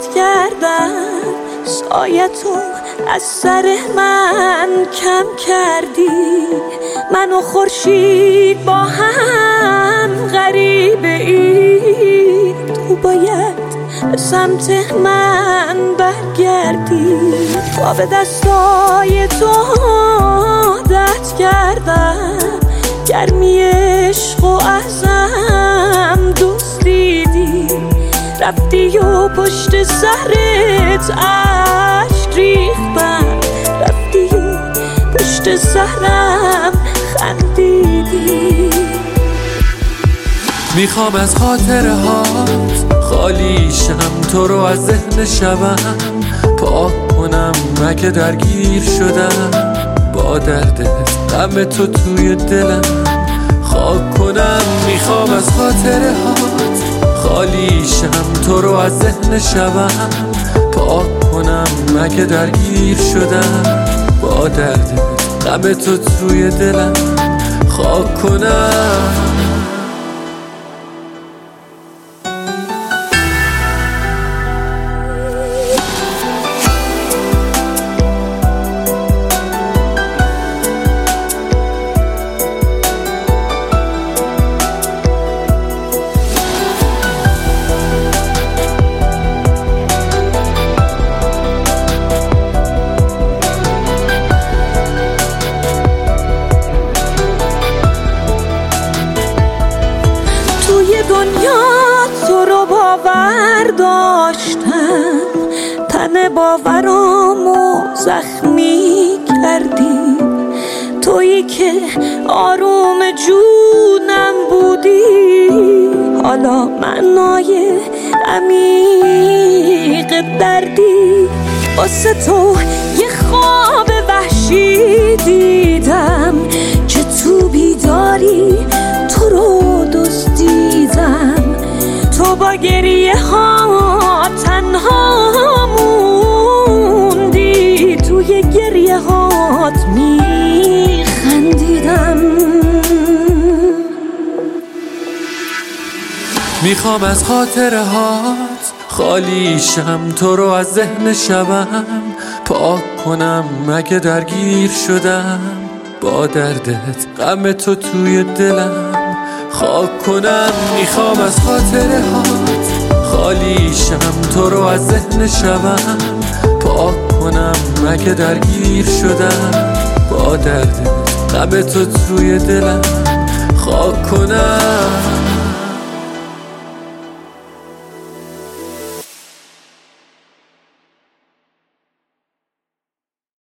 رد کردم، سایه تو از سر من کم کردی. من و خورشید با هم غریبه ای، تو باید به سمت من برگردی. تا به دستای تو عادت کردم، گرمی عشق و ازم دزدیدی. رفتی و پشت سرت عشق ریختم، رفتی و پشت سرم خندیدی. میخوام از خاطره هات خالیشم، تو رو از ذهن شبم پاک کنم. مگه درگیر شدم با دردت، غم تو توی دلم خاک کنم. میخوام از خاطره هات خالیشم، تو رو از ذهن شبم پاک کنم. مگه درگیر شدم با دردت، غم تو توی دلم خاک کنم. دنیا تو رو باور داشتم، تن باورامو زخمی کردی. تویی که آروم جونم بودی، حالا معنای عمیق دردی. واسه تو یه خواب وحشی دیدم که تو بیداری تو رو دزدیدم. تو با گریه ها تنها موندی، توی گریه هات میخندیدم. میخوام از خاطره هات خالیشم، تو رو از ذهن شبم پاک کنم. مگه درگیر شدم با دردت، غم تو توی دلم خاک کنم. میخوام از خاطره هات خالیشم، تو رو از ذهن شبم پاک کنم. مگه درگیر شدم با دردت، غم تو توی دلم خاک کنم.